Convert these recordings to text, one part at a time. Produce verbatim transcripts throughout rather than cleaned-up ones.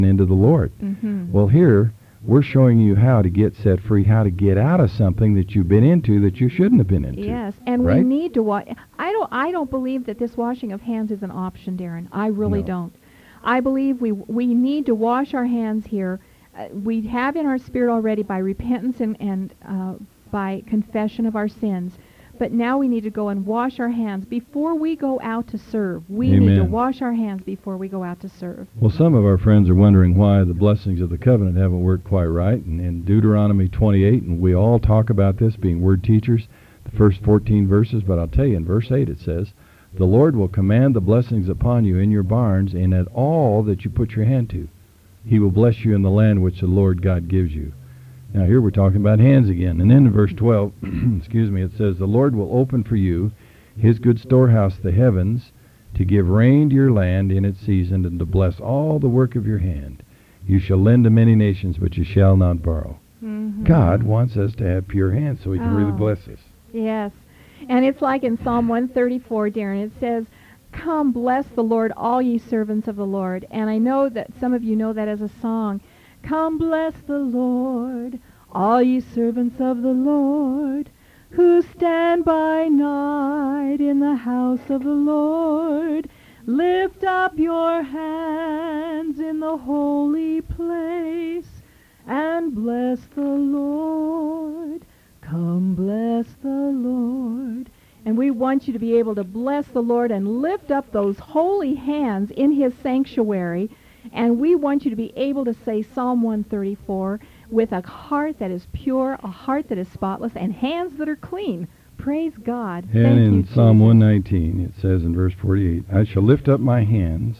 into the Lord. Mm-hmm. Well, here, we're showing you how to get set free, how to get out of something that you've been into that you shouldn't have been into. Yes, and right? we need to wash. I don't. I don't believe that this washing of hands is an option, Darren. I really No. don't. I believe we we need to wash our hands here. Uh, we have in our spirit already by repentance and and uh, by confession of our sins. But now we need to go and wash our hands before we go out to serve. We Amen. need to wash our hands before we go out to serve. Well, some of our friends are wondering why the blessings of the covenant haven't worked quite right. And in Deuteronomy twenty-eight, and we all talk about this being word teachers, the first fourteen verses, but I'll tell you in verse eight it says, "The Lord will command the blessings upon you in your barns and at all that you put your hand to. He will bless you in the land which the Lord God gives you." Now here we're talking about hands again. And then in verse twelve, excuse me, it says, "The Lord will open for you his good storehouse, the heavens, to give rain to your land in its season, and to bless all the work of your hand. You shall lend to many nations, but you shall not borrow." Mm-hmm. God wants us to have pure hands so he can Oh. really bless us. Yes. And it's like in Psalm one thirty-four, Darren, it says, "Come, bless the Lord, all ye servants of the Lord." And I know that some of you know that as a song. Come, bless the Lord, all ye servants of the Lord, who stand by night in the house of the Lord. Lift up your hands in the holy place, and bless the Lord. Come, bless the Lord. And we want you to be able to bless the Lord and lift up those holy hands in his sanctuary. And we want you to be able to say Psalm one thirty-four with a heart that is pure, a heart that is spotless, and hands that are clean. Praise God. And Thank in you, Psalm Jesus. one nineteen, it says in verse forty-eight, "I shall lift up my hands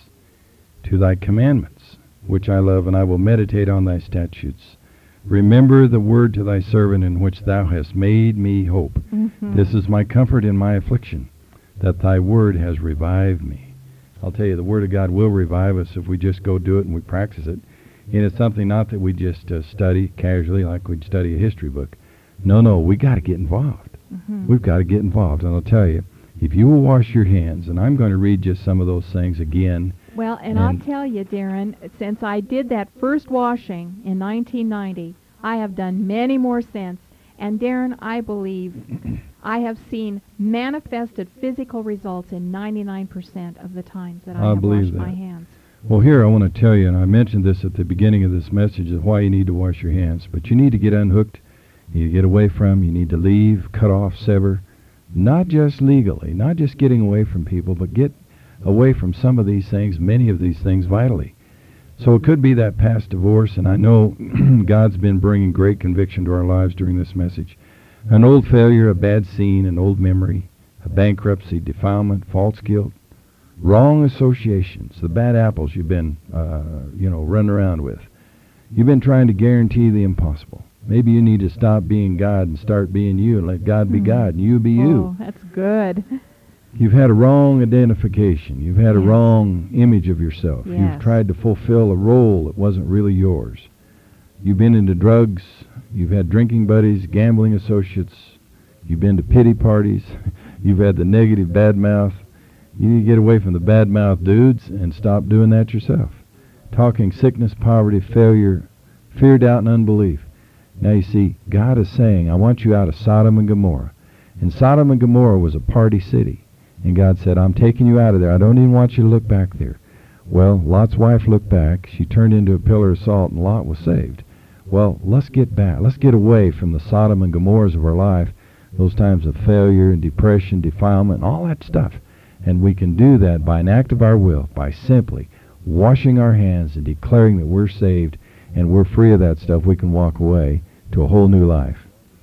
to thy commandments, which I love, and I will meditate on thy statutes. Remember the word to thy servant in which thou hast made me hope. Mm-hmm. This is my comfort in my affliction, that thy word has revived me." I'll tell you, the Word of God will revive us if we just go do it and we practice it. And it's something not that we just uh, study casually like we'd study a history book. No, no, we got to get involved. Mm-hmm. We've got to get involved. And I'll tell you, if you will wash your hands, and I'm going to read just some of those things again. Well, and, And- I'll tell you, Darren, since I did that first washing in nineteen ninety, I have done many more since. And Darren, I believe I have seen manifested physical results in ninety-nine percent of the times that I, I have believe washed my that. hands. Well, here I want to tell you, and I mentioned this at the beginning of this message, of why you need to wash your hands. But you need to get unhooked. You need to get away from. You need to leave, cut off, sever. Not just legally, not just getting away from people, but get away from some of these things, many of these things vitally. So it could be that past divorce, and I know God's been bringing great conviction to our lives during this message. An old failure, a bad scene, an old memory, a bankruptcy, defilement, false guilt, wrong associations, the bad apples you've been, uh, you know, running around with. You've been trying to guarantee the impossible. Maybe you need to stop being God and start being you, and let God be Hmm. God and you be you. Oh, that's good. You've had a wrong identification. You've had a Yes. wrong image of yourself. Yes. You've tried to fulfill a role that wasn't really yours. You've been into drugs. You've had drinking buddies, gambling associates. You've been to pity parties. You've had the negative bad mouth. You need to get away from the bad mouth dudes and stop doing that yourself. Talking sickness, poverty, failure, fear, doubt, and unbelief. Now you see, God is saying, I want you out of Sodom and Gomorrah. And Sodom and Gomorrah was a party city. And God said, I'm taking you out of there. I don't even want you to look back there. Well, Lot's wife looked back. She turned into a pillar of salt, and Lot was saved. Well, let's get back. Let's get away from the Sodom and Gomorrahs of our life, those times of failure and depression, defilement, and all that stuff. And we can do that by an act of our will, by simply washing our hands and declaring that we're saved and we're free of that stuff. We can walk away to a whole new life.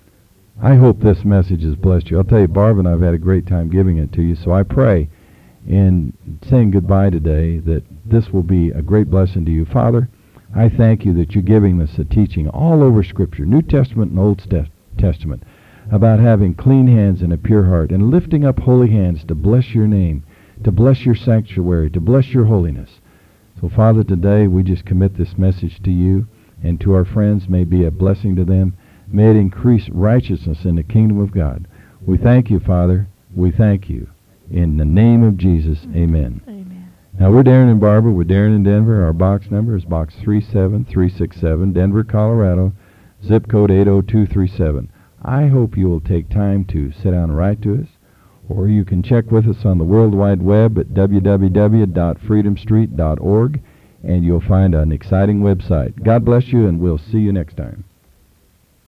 I hope this message has blessed you. I'll tell you, Barb and I have had a great time giving it to you, so I pray in saying goodbye today that this will be a great blessing to you. Father, I thank you that you're giving us a teaching all over Scripture, New Testament and Old Testament, about having clean hands and a pure heart and lifting up holy hands to bless your name, to bless your sanctuary, to bless your holiness. So, Father, today we just commit this message to you and to our friends. May it be a blessing to them. May it increase righteousness in the kingdom of God. We thank you, Father. We thank you. In the name of Jesus, amen. Amen. Now, we're Darren and Barbara. We're Darren in Denver. Our box number is box three seven three six seven, Denver, Colorado, zip code eight oh two three seven. I hope you will take time to sit down and write to us, or you can check with us on the World Wide Web at w w w dot freedom street dot org, and you'll find an exciting website. God bless you, and we'll see you next time.